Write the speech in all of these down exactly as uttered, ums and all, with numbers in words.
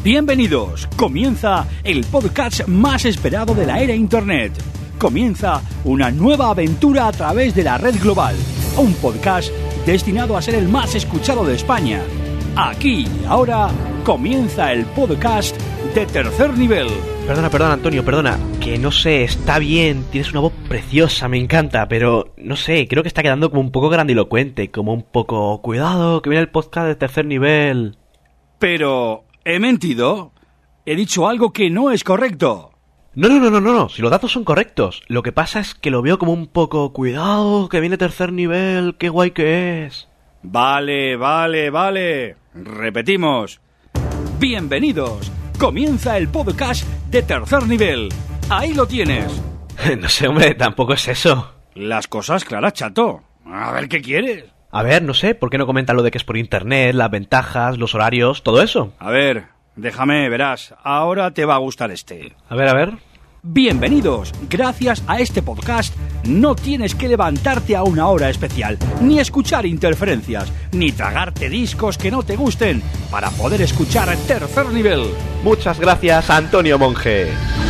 Bienvenidos, comienza el podcast más esperado de la era Internet. Comienza una nueva aventura a través de la red global. Un podcast destinado a ser el más escuchado de España. Aquí y ahora comienza el podcast de Tercer Nivel. Perdona, perdona, Antonio, perdona. Que no sé, está bien, tienes una voz preciosa, me encanta, pero no sé, creo que está quedando como un poco grandilocuente, como un poco... Cuidado, que viene el podcast de Tercer Nivel. Pero... ¿he mentido? He dicho algo que no es correcto. No, no, no, no, no, no, si los datos son correctos. Lo que pasa es que lo veo como un poco... Cuidado, que viene Tercer Nivel, qué guay que es. Vale, vale, vale. Repetimos. Bienvenidos. Comienza el podcast de Tercer Nivel. Ahí lo tienes. No sé, hombre, tampoco es eso. Las cosas claras, chato. A ver qué quieres. A ver, no sé, ¿por qué no comentan lo de que es por internet, las ventajas, los horarios, todo eso? A ver, déjame, verás. Ahora te va a gustar este. A ver, a ver. Bienvenidos. Gracias a este podcast no tienes que levantarte a una hora especial, ni escuchar interferencias, ni tragarte discos que no te gusten para poder escuchar Tercer Nivel. Muchas gracias, Antonio Monge.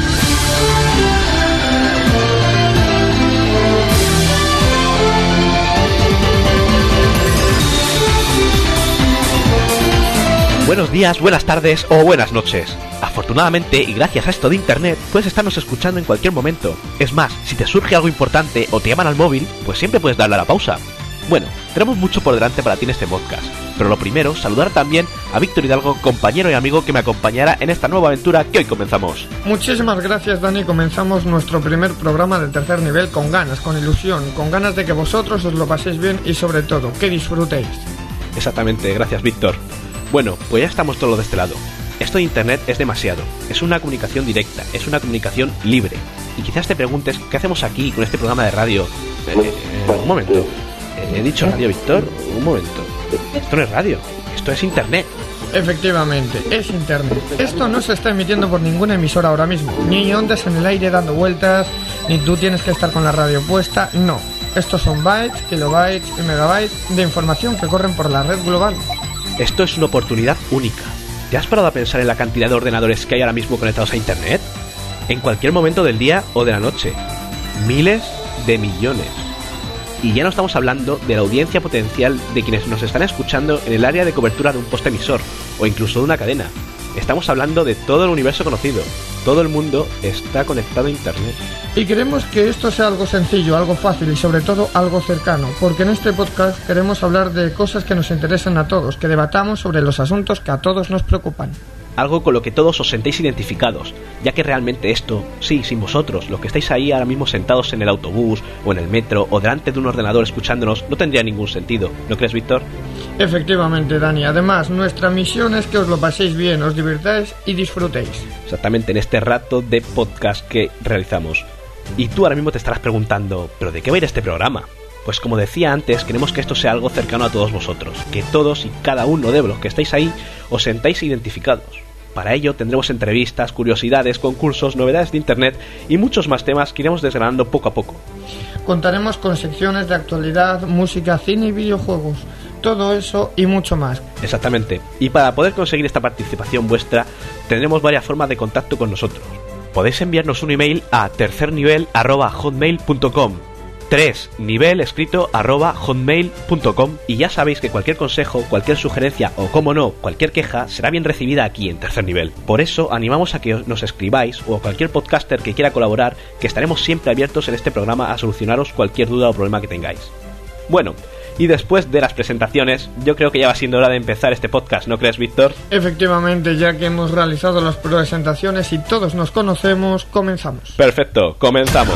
Buenos días, buenas tardes o buenas noches. Afortunadamente, y gracias a esto de internet, puedes estarnos escuchando en cualquier momento. Es más, si te surge algo importante o te llaman al móvil, pues siempre puedes darle a la pausa. Bueno, tenemos mucho por delante para ti en este podcast, pero lo primero, saludar también a Víctor Hidalgo, compañero y amigo que me acompañará en esta nueva aventura que hoy comenzamos. Muchísimas gracias, Dani. Comenzamos nuestro primer programa de Tercer Nivel con ganas, con ilusión, con ganas de que vosotros os lo paséis bien y sobre todo, que disfrutéis. Exactamente, gracias, Víctor. Bueno, pues ya estamos todos de este lado. Esto de internet es demasiado. Es una comunicación directa, es una comunicación libre. Y quizás te preguntes, ¿qué hacemos aquí con este programa de radio? Eh, eh, un momento. ¿He dicho radio, Víctor? Un momento. Esto no es radio, esto es internet. Efectivamente, es internet. Esto no se está emitiendo por ninguna emisora ahora mismo. Ni ondas en el aire dando vueltas, ni tú tienes que estar con la radio puesta, no. Estos son bytes, kilobytes y megabytes de información que corren por la red global. Esto es una oportunidad única. ¿Te has parado a pensar en la cantidad de ordenadores que hay ahora mismo conectados a internet? En cualquier momento del día o de la noche. Miles de millones. Y ya no estamos hablando de la audiencia potencial de quienes nos están escuchando en el área de cobertura de un poste emisor o incluso de una cadena. Estamos hablando de todo el universo conocido. Todo el mundo está conectado a internet. Y queremos que esto sea algo sencillo, algo fácil y sobre todo algo cercano, porque en este podcast queremos hablar de cosas que nos interesan a todos, que debatamos sobre los asuntos que a todos nos preocupan. Algo con lo que todos os sentéis identificados, ya que realmente esto, sí, sin vosotros, los que estáis ahí ahora mismo sentados en el autobús o en el metro o delante de un ordenador escuchándonos, no tendría ningún sentido, ¿no crees, Víctor? Efectivamente, Dani. Además, nuestra misión es que os lo paséis bien, os divirtáis y disfrutéis. Exactamente, en este rato de podcast que realizamos. Y tú ahora mismo te estarás preguntando, ¿pero de qué va a ir este programa? Pues como decía antes, queremos que esto sea algo cercano a todos vosotros, que todos y cada uno de los que estáis ahí os sentáis identificados. Para ello tendremos entrevistas, curiosidades, concursos, novedades de internet y muchos más temas que iremos desgranando poco a poco. Contaremos con secciones de actualidad, música, cine y videojuegos, todo eso y mucho más. Exactamente, y para poder conseguir esta participación vuestra tendremos varias formas de contacto con nosotros. Podéis enviarnos un email a tercernivel arroba hotmail punto com, tres nivel escrito arroba hotmail punto com, y ya sabéis que cualquier consejo, cualquier sugerencia o, como no, cualquier queja será bien recibida aquí en Tercer Nivel. Por eso animamos a que nos escribáis o a cualquier podcaster que quiera colaborar, que estaremos siempre abiertos en este programa a solucionaros cualquier duda o problema que tengáis. Bueno, y después de las presentaciones, yo creo que ya va siendo hora de empezar este podcast, ¿no crees, Víctor? Efectivamente, ya que hemos realizado las presentaciones y todos nos conocemos, comenzamos. Perfecto, comenzamos.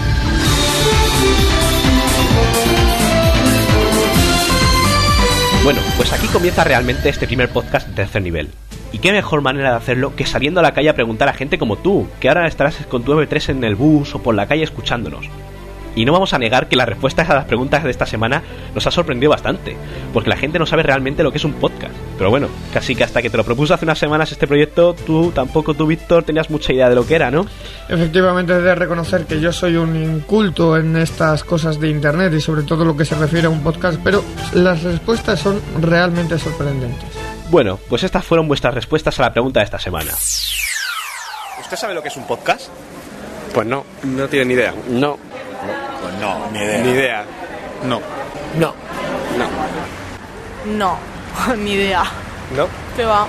Bueno, pues aquí comienza realmente este primer podcast de Tercer Nivel. Y qué mejor manera de hacerlo que saliendo a la calle a preguntar a gente como tú, que ahora estarás con tu eme tres en el bus o por la calle escuchándonos. Y no vamos a negar que las respuestas a las preguntas de esta semana nos ha sorprendido bastante, porque la gente no sabe realmente lo que es un podcast. Pero bueno, casi que hasta que te lo propuse hace unas semanas este proyecto, tú tampoco, tú, Víctor, tenías mucha idea de lo que era, ¿no? Efectivamente, he de reconocer que yo soy un inculto en estas cosas de internet y sobre todo lo que se refiere a un podcast, pero las respuestas son realmente sorprendentes. Bueno, pues estas fueron vuestras respuestas a la pregunta de esta semana. ¿Usted sabe lo que es un podcast? Pues no. No tiene ni idea. No. Pues no, ni idea. Ni idea. No. No. No. No, ni idea. ¿No? ¿Qué va?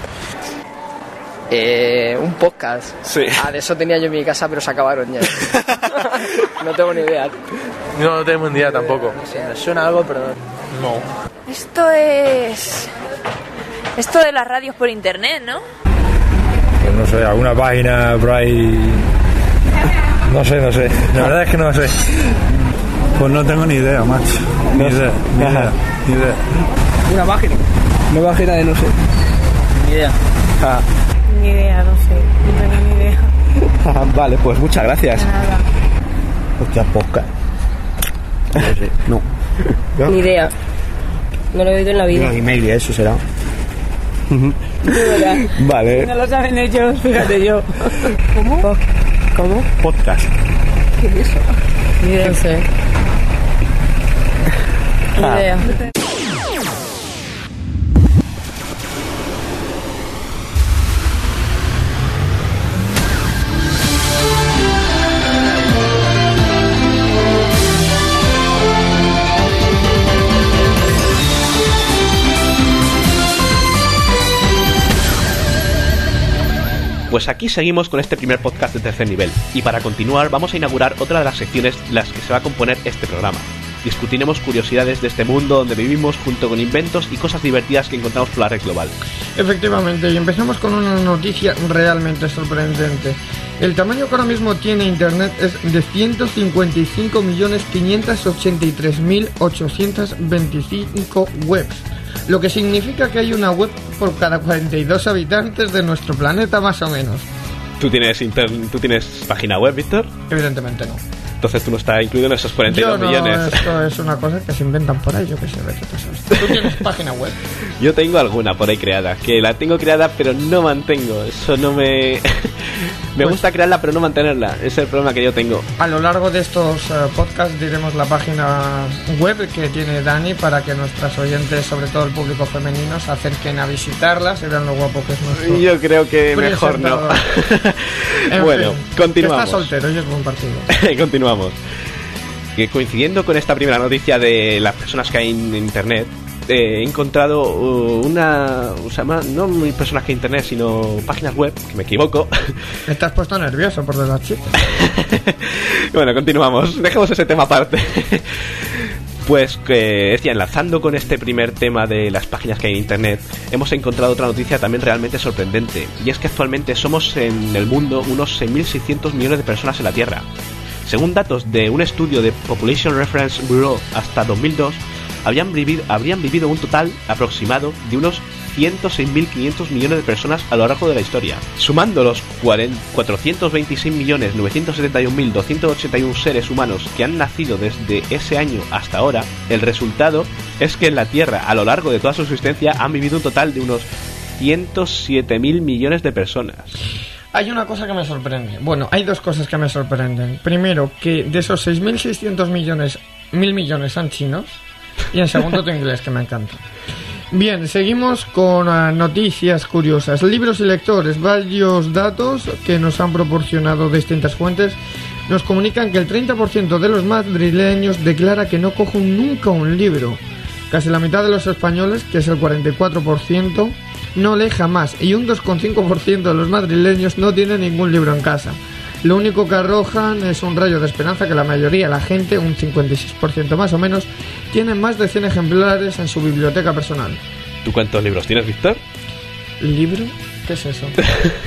Eh, un podcast. Sí. Ah, de eso tenía yo en mi casa, pero se acabaron ya. No tengo ni idea. No, no tenemos ni idea tampoco. No sé, me suena algo, pero No. Esto es... Esto de las radios por internet, ¿no? Pues no sé, alguna página por ahí. No sé, no sé. La verdad es que no sé. Pues no tengo ni idea, macho. Ni idea, ni idea, ni idea. una página. Una página de no sé. Ni idea. Ah. Ni idea, no sé. No tengo ni idea. Vale, pues muchas gracias. De nada. Hostia, podcast. No sé, no. Ni idea. No lo he oído en la vida. Los email y eso será. Vale. No lo saben ellos, fíjate yo. ¿Cómo? ¿Cómo? Podcast. ¿Qué es eso? Ni idea. No sé. Ni Ah. idea. Pues aquí seguimos con este primer podcast de tercer nivel, y para continuar vamos a inaugurar otra de las secciones de las que se va a componer este programa. Discutiremos curiosidades de este mundo donde vivimos junto con inventos y cosas divertidas que encontramos por la red global. Efectivamente, y empezamos con una noticia realmente sorprendente. El tamaño que ahora mismo tiene Internet es de ciento cincuenta y cinco millones quinientos ochenta y tres mil ochocientos veinticinco webs, lo que significa que hay una web por cada cuarenta y dos habitantes de nuestro planeta más o menos. ¿Tú tienes, inter... ¿Tú tienes página web, Víctor? Evidentemente no. Entonces tú no estás incluido en esos cuarenta y dos Yo no, millones. esto es una cosa que se inventan por ahí, yo que sé, vete tú sabes. Tú tienes página web. Yo tengo alguna por ahí creada, que la tengo creada pero no mantengo. Eso no me... me Pues- gusta crearla pero no mantenerla. Ese es el problema que yo tengo. A lo largo de estos uh, podcasts diremos la página web que tiene Dani para que nuestras oyentes, sobre todo el público femenino, se acerquen a visitarlas y vean lo guapo que es nuestro. Yo creo que mejor no. En Bueno, fin, continuamos. Que está soltero y es buen partido. Continuamos. Que coincidiendo con esta primera noticia de las personas que hay en internet, eh, he encontrado uh, una, o sea, más, no muy personas que hay en internet, sino páginas web, que me equivoco. Estás puesto nervioso por de las chicas. Bueno, continuamos, dejemos ese tema aparte. Pues que decía, enlazando con este primer tema de las páginas que hay en internet, hemos encontrado otra noticia también realmente sorprendente, y es que actualmente somos en el mundo unos seis mil seiscientos millones de personas en la Tierra. Según datos de un estudio de Population Reference Bureau hasta dos mil dos, habrían vivido, habrían vivido un total aproximado de unos ciento seis mil quinientos millones de personas a lo largo de la historia. Sumando los cuatrocientos veintiséis millones novecientos setenta y un mil doscientos ochenta y uno seres humanos que han nacido desde ese año hasta ahora, el resultado es que en la Tierra, a lo largo de toda su existencia, han vivido un total de unos ciento siete mil millones de personas. Hay una cosa que me sorprende. Bueno, hay dos cosas que me sorprenden. Primero, que de esos seis mil seiscientos millones, mil millones son chinos. Y en segundo, tu inglés, que me encanta. Bien, seguimos con uh, noticias curiosas. Libros y lectores. Varios datos que nos han proporcionado distintas fuentes nos comunican que el treinta por ciento de los madrileños declara que no cogen nunca un libro. Casi la mitad de los españoles, que es el cuarenta y cuatro por ciento, no lee jamás. Y un dos coma cinco por ciento de los madrileños no tiene ningún libro en casa. Lo único que arrojan es un rayo de esperanza que la mayoría, la gente, un cincuenta y seis por ciento más o menos, tienen más de cien ejemplares en su biblioteca personal. ¿Tú cuántos libros tienes, Víctor? ¿Libro? ¿Qué es eso?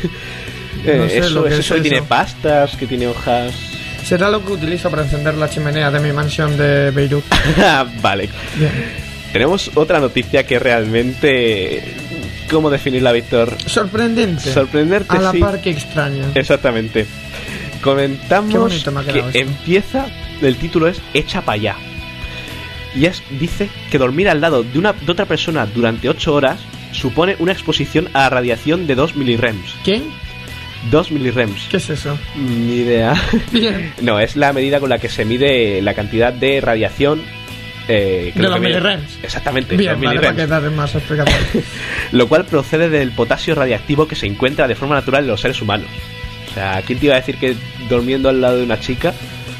Eh, No sé eso lo que es es eso que eso. tiene pastas, que tiene hojas... Será lo que utilizo para encender la chimenea de mi mansión de Beirut. Vale. Bien. Tenemos otra noticia que realmente... ¿Cómo definirla, Víctor? Sorprendente. Sorprendente, A la sí. par que extraña. Exactamente. Comentamos Qué bonito me ha que quedado esto. empieza... El título es Echa pa' allá. Y es, dice que dormir al lado de, una, de otra persona durante ocho horas supone una exposición a radiación de dos milirems. ¿Qué? dos milirems. ¿Qué es eso? Ni idea. Bien. No, es la medida con la que se mide la cantidad de radiación Eh, de los milirems. Exactamente, bien, los vale, milirems. para que dar más explicación. Lo cual procede del potasio radiactivo que se encuentra de forma natural en los seres humanos. O sea, ¿quién te iba a decir que durmiendo al lado de una chica...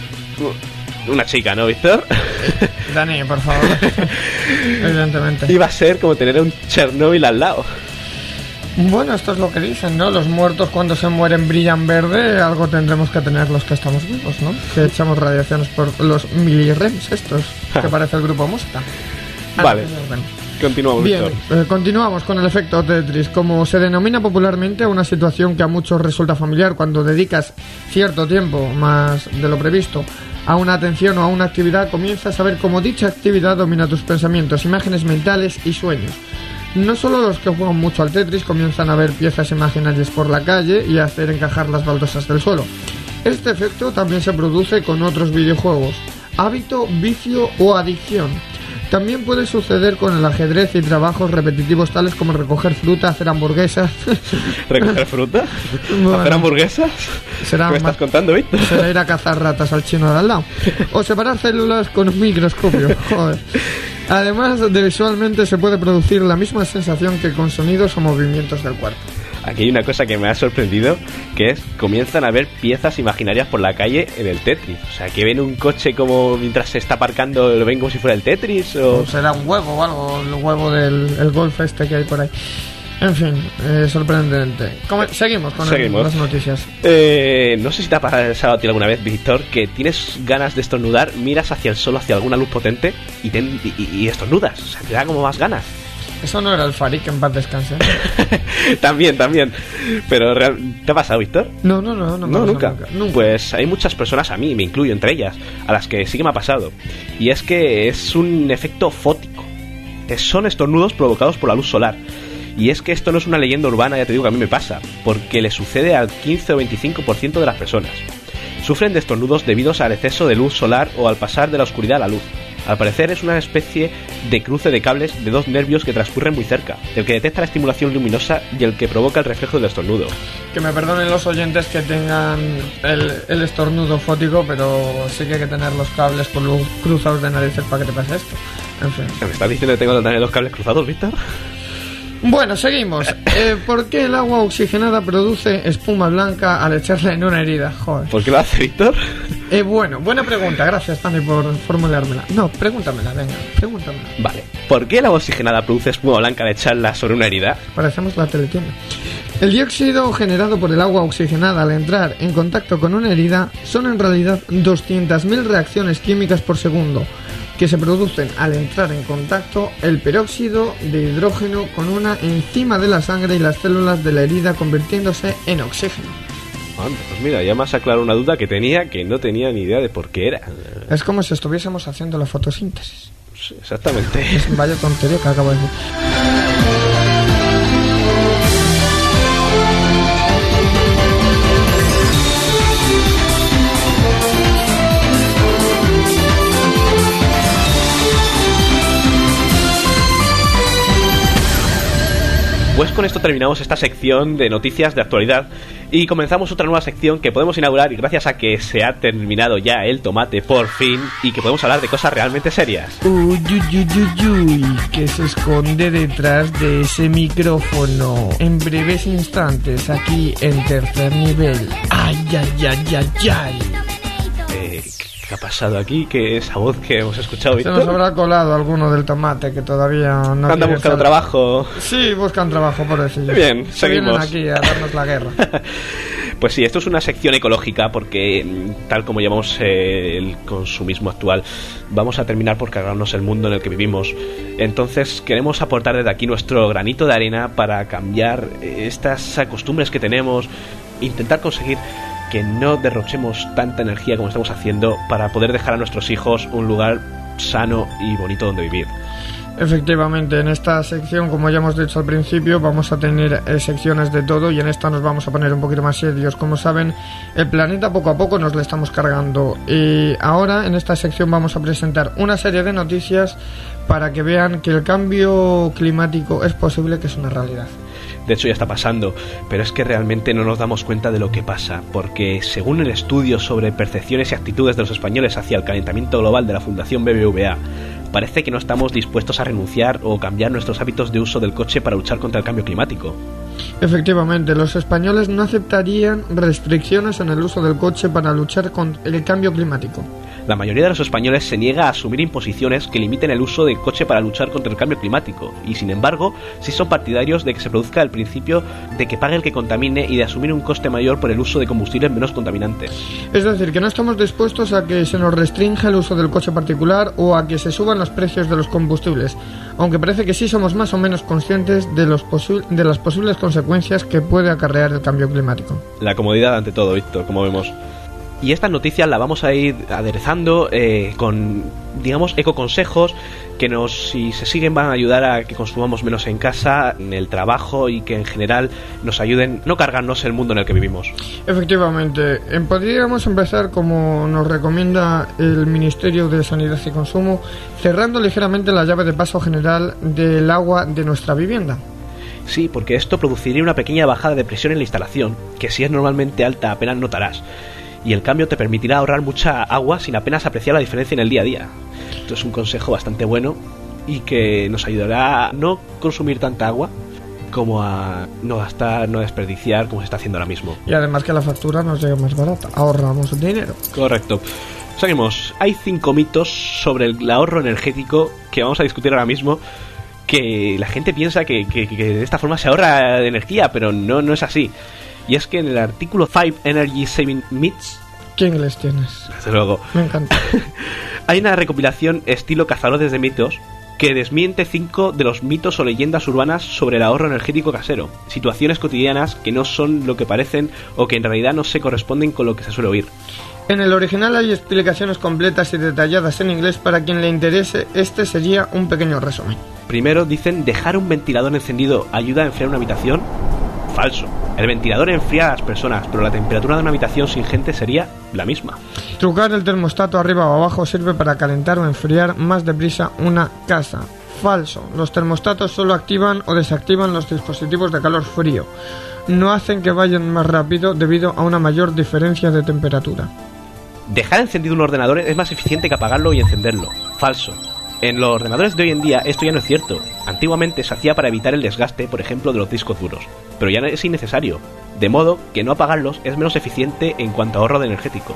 Una chica, ¿no, Víctor? Dani, por favor. Evidentemente. Iba a ser como tener un Chernóbil al lado. Bueno, esto es lo que dicen, ¿no? Los muertos cuando se mueren brillan verde, algo tendremos que tener los que estamos vivos, ¿no? Que echamos radiaciones por los milirems estos, que parece el grupo Mosca. Ah, vale, no, bueno. Continuamos, Bien, Víctor. eh, continuamos con el efecto Tetris. Como se denomina popularmente a una situación que a muchos resulta familiar cuando dedicas cierto tiempo más de lo previsto a una atención o a una actividad, comienzas a ver cómo dicha actividad domina tus pensamientos, imágenes mentales y sueños. No solo los que juegan mucho al Tetris comienzan a ver piezas imaginarias por la calle y a hacer encajar las baldosas del suelo. Este efecto también se produce con otros videojuegos, hábito, vicio o adicción. También puede suceder con el ajedrez y trabajos repetitivos tales como recoger fruta, hacer hamburguesas. ¿Recoger fruta? Bueno, ¿hacer hamburguesas? será ¿Qué me más- estás contando, Víctor? Será ir a cazar ratas al chino de al lado. O separar células con un microscopio. Joder. Además de visualmente se puede producir la misma sensación que con sonidos o movimientos del cuerpo. Aquí hay una cosa que me ha sorprendido, que es comienzan a ver piezas imaginarias por la calle en el Tetris. O sea, que ven un coche como mientras se está aparcando, lo ven como si fuera el Tetris o... O será un huevo o algo, el huevo del el golf este que hay por ahí. En fin, eh, sorprendente. Como- seguimos con el- Seguimos. las noticias. Eh, no sé si te ha pasado a ti alguna vez, Víctor, que tienes ganas de estornudar, miras hacia el sol, hacia alguna luz potente y, te- y, y- y estornudas. O sea, te da como más ganas. Eso no era el Farik, en paz descanse. También, también. Pero, real- ¿te ha pasado, Víctor? No, no, no, no, me No, ha pasado nunca. nunca. Nunca. Pues hay muchas personas, a mí me incluyo entre ellas, a las que sí que me ha pasado. Y es que es un efecto fótico. Es- Son estornudos provocados por la luz solar. Y es que esto no es una leyenda urbana, ya te digo que a mí me pasa, porque le sucede al quince o veinticinco por ciento de las personas. Sufren de estornudos debido al exceso de luz solar o al pasar de la oscuridad a la luz. Al parecer es una especie de cruce de cables de dos nervios que transcurren muy cerca, el que detecta la estimulación luminosa y el que provoca el reflejo del estornudo. Que me perdonen los oyentes que tengan el, el estornudo fótico, pero sí que hay que tener los cables por luz cruzados de narices para que te pase esto. En fin. ¿Me estás diciendo que tengo que tener los cables cruzados, Víctor? Bueno, seguimos. Eh, ¿Por qué el agua oxigenada produce espuma blanca al echarla en una herida? Joder. ¿Por qué lo hace, Víctor? Eh, bueno, buena pregunta. Gracias, Tani, por formulármela. No, pregúntamela, venga, pregúntamela. Vale. ¿Por qué el agua oxigenada produce espuma blanca al echarla sobre una herida? Parecemos la teletienda. El dióxido generado por el agua oxigenada al entrar en contacto con una herida son en realidad doscientas mil reacciones químicas por segundo que se producen al entrar en contacto el peróxido de hidrógeno con una enzima de la sangre y las células de la herida convirtiéndose en oxígeno. Anda, pues mira, ya me has aclarado una duda que tenía que no tenía ni idea de por qué era. Es como si estuviésemos haciendo la fotosíntesis. Sí, exactamente. Es vaya tontería que acabo de decir. Pues con esto terminamos esta sección de noticias de actualidad y comenzamos otra nueva sección que podemos inaugurar y gracias a que se ha terminado ya el tomate por fin y que podemos hablar de cosas realmente serias. Uy, uy, uy, uy, uy, que se esconde detrás de ese micrófono. En breves instantes, aquí en tercer nivel. Ay, ay, ay, ay, ay. Eh, ¿Qué ha pasado aquí? ¿Qué esa voz que hemos escuchado, Se Víctor? nos habrá colado alguno del tomate que todavía no Anda quiere buscando sal- trabajo. Sí, buscan trabajo, por decirlo. Bien, Se vienen seguimos. aquí a darnos la guerra. Pues sí, esto es una sección ecológica porque, mm, tal como llamamos eh, el consumismo actual, vamos a terminar por cargarnos el mundo en el que vivimos. Entonces queremos aportar desde aquí nuestro granito de arena para cambiar eh, estas costumbres que tenemos, intentar conseguir que no derrochemos tanta energía como estamos haciendo para poder dejar a nuestros hijos un lugar sano y bonito donde vivir. Efectivamente, en esta sección, como ya hemos dicho al principio, vamos a tener eh, secciones de todo y en esta nos vamos a poner un poquito más serios. Como saben, el planeta poco a poco nos le estamos cargando y ahora en esta sección vamos a presentar una serie de noticias para que vean que el cambio climático es posible, que es una realidad. De hecho ya está pasando, pero es que realmente no nos damos cuenta de lo que pasa, porque según el estudio sobre percepciones y actitudes de los españoles hacia el calentamiento global de la Fundación B B V A, parece que no estamos dispuestos a renunciar o cambiar nuestros hábitos de uso del coche para luchar contra el cambio climático. Efectivamente, los españoles no aceptarían restricciones en el uso del coche para luchar contra el cambio climático. La mayoría de los españoles se niega a asumir imposiciones que limiten el uso del coche para luchar contra el cambio climático, y sin embargo, sí son partidarios de que se produzca el principio de que pague el que contamine y de asumir un coste mayor por el uso de combustibles menos contaminantes. Es decir, que no estamos dispuestos a que se nos restrinja el uso del coche particular o a que se suban los precios de los combustibles, aunque parece que sí somos más o menos conscientes de, los posi- de las posibles consecuencias que puede acarrear el cambio climático. La comodidad ante todo, Víctor, como vemos. Y estas noticias las vamos a ir aderezando eh, con, digamos, ecoconsejos que nos, si se siguen, van a ayudar a que consumamos menos en casa, en el trabajo, y que en general nos ayuden a no cargarnos el mundo en el que vivimos. Efectivamente, podríamos empezar, como nos recomienda el Ministerio de Sanidad y Consumo, cerrando ligeramente la llave de paso general del agua de nuestra vivienda. Sí, porque esto produciría una pequeña bajada de presión en la instalación, que si es normalmente alta apenas notarás. Y el cambio te permitirá ahorrar mucha agua sin apenas apreciar la diferencia en el día a día. Esto es un consejo bastante bueno y que nos ayudará a no consumir tanta agua como a no gastar, no desperdiciar como se está haciendo ahora mismo. Y además que la factura nos llega más barata, ahorramos dinero. Correcto. Seguimos. Hay cinco mitos sobre el ahorro energético que vamos a discutir ahora mismo, que la gente piensa que, que, que de esta forma se ahorra energía, pero no, no es así. Y es que en el artículo cinco Energy Saving Myths... ¿Qué inglés tienes? Desde luego. Me encanta. Hay una recopilación estilo cazadores de mitos que desmiente cinco de los mitos o leyendas urbanas sobre el ahorro energético casero. Situaciones cotidianas que no son lo que parecen o que en realidad no se corresponden con lo que se suele oír. En el original hay explicaciones completas y detalladas en inglés para quien le interese. Este sería un pequeño resumen. Primero dicen: dejar un ventilador encendido ayuda a enfriar una habitación. Falso. El ventilador enfría a las personas, pero la temperatura de una habitación sin gente sería la misma. Trucar el termostato arriba o abajo sirve para calentar o enfriar más deprisa una casa. Falso. Los termostatos solo activan o desactivan los dispositivos de calor frío. No hacen que vayan más rápido debido a una mayor diferencia de temperatura. Dejar encendido un ordenador es más eficiente que apagarlo y encenderlo. Falso. En los ordenadores de hoy en día esto ya no es cierto. Antiguamente se hacía para evitar el desgaste, por ejemplo, de los discos duros, pero ya no es innecesario, de modo que no apagarlos es menos eficiente en cuanto a ahorro de energético.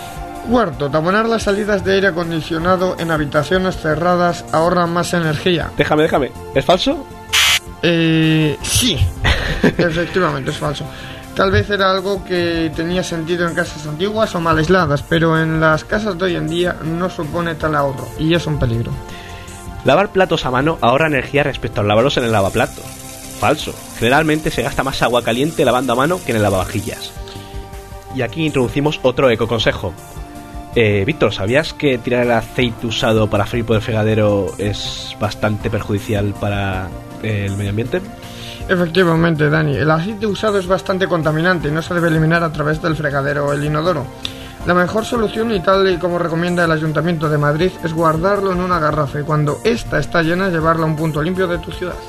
Cuarto, taponar las salidas de aire acondicionado en habitaciones cerradas ahorra más energía. Déjame, déjame. ¿Es falso? Eh... Sí. Efectivamente, es falso. Tal vez era algo que tenía sentido en casas antiguas o mal aisladas, pero en las casas de hoy en día no supone tal ahorro, y es un peligro. Lavar platos a mano ahorra energía respecto a lavarlos en el lavaplatos. Falso. Generalmente se gasta más agua caliente lavando a mano que en el lavavajillas. Y aquí introducimos otro ecoconsejo. Eh, Víctor, ¿sabías que tirar el aceite usado para freír por el fregadero es bastante perjudicial para eh, el medio ambiente? Efectivamente, Dani, el aceite usado es bastante contaminante y no se debe eliminar a través del fregadero o el inodoro. La mejor solución, y tal y como recomienda el Ayuntamiento de Madrid, es guardarlo en una garrafa y cuando ésta está llena llevarla a un punto limpio de tu ciudad.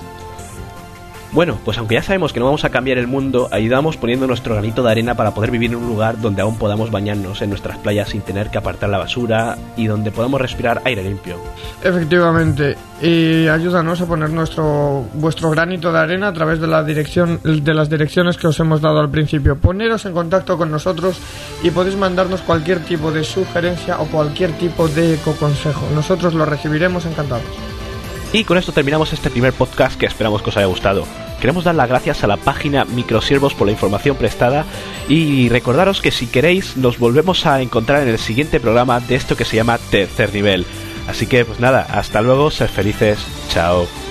Bueno, pues aunque ya sabemos que no vamos a cambiar el mundo, ayudamos poniendo nuestro granito de arena para poder vivir en un lugar donde aún podamos bañarnos en nuestras playas sin tener que apartar la basura y donde podamos respirar aire limpio. Efectivamente, y ayúdanos a poner nuestro vuestro granito de arena a través de la dirección de las direcciones que os hemos dado al principio. Poneros en contacto con nosotros y podéis mandarnos cualquier tipo de sugerencia o cualquier tipo de ecoconsejo. Nosotros lo recibiremos encantados. Y con esto terminamos este primer podcast que esperamos que os haya gustado. Queremos dar las gracias a la página Microsiervos por la información prestada y recordaros que si queréis nos volvemos a encontrar en el siguiente programa de esto que se llama Tercer Nivel. Así que pues nada, hasta luego, sed felices, chao.